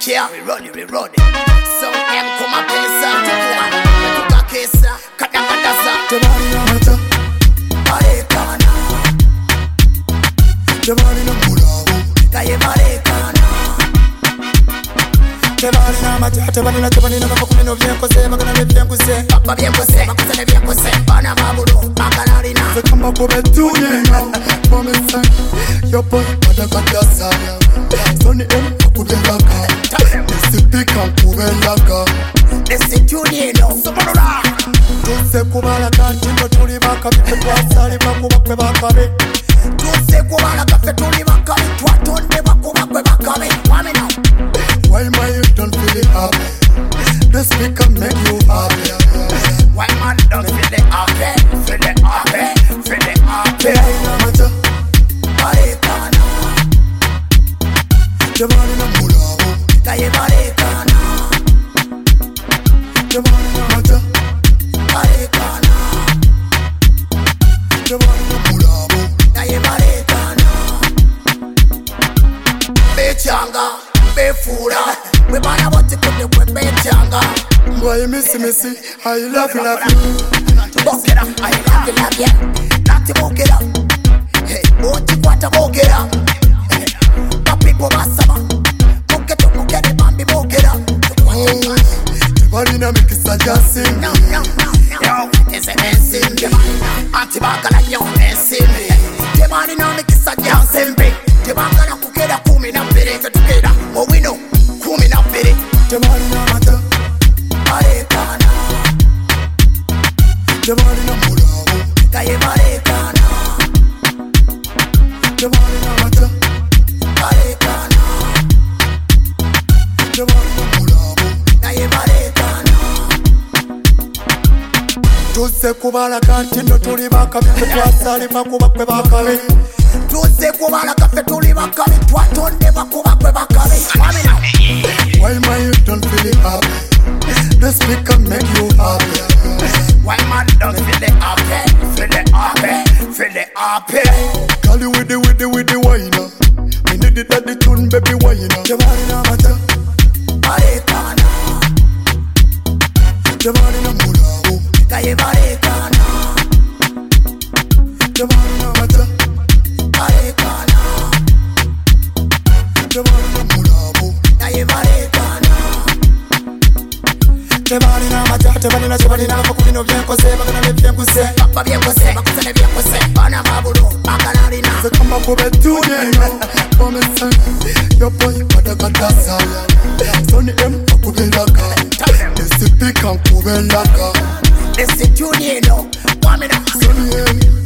care, we run it. So M come a pesa, tuka kesa, kadasa. Jabari na mata, Barekana, jabari na mulabu. kaye barekana. Jabari na mata, jabari na kakumi no bien kose, magana ne bien kose. Papa bien kose, makuta ne bien kose. Bana mabulo, makanari na. Se kama kube tuni na, mami san. Yo boy, padakata saya. Soni M kube laka, nisipika kube laka. Listen to me no, soporora. Tuse kubala kantindo tuli bakabi, twasali bakuba kwe bakabi. Tuse kubala kafe tuli bakabi, twatonde bakuba kwe bakabi. Wame now. Why my you don't feel it happy? The speaker make you happy. Why man don't feel it happy? Feel it happy, feel it happy. Jabari na mata, Barekana, jabari na mulabu. kaye barekana, Jabari na mata, barekana, jabari na mulabu. kaye barekana. Bechanga, befura, we bana bote kute kwe bechanga. Why missy, I love you. Book it up, I love you. Not to book it up. Hey, what you want to book it up? Papi po basama, book it, bambi book it up. Jabari na mikisa jasim. No, yo, it's a dancing. Antibacala, yo, dancing. Jemani na mikisa dancing. Jebangala kukeda kumi na pere tukeda. Oh, we know, kumi na pere. Jabari na mata, Barekana, jabari na mulabu. kaye barekana, Jabari na mata, barekana, jabari na mulabu. kaye barekana. Tuse kubala kantindo tuli bakabi, twasali bakuba kwe bakabi. Tuse kubala kafe tuli bakabi, twatonde bakuba kwe bakabi. Wame now. Why my you don't feel it happy? The speaker make you happy. Why man don't feel it happy? Feel it happy, feel it happy. Call you with the wine. Me need it at the tune, baby wine. Jabari na mata, Barekana, jabari na mulabu. kaye barekana, Jabari na mata, barekana, jabari na mulabu. kaye barekana. Jabari na mata, jabari na kakumi no bien kose, magana ne bien kose. Papa bien kose, makuta ne bien kose. Bana mabulo, makanari na. Se kama kube tuni na, mami san. Yo boy, padakata saya. Soni M kube laka, nisipika kube laka. Listen to me no, wame now. Soni M.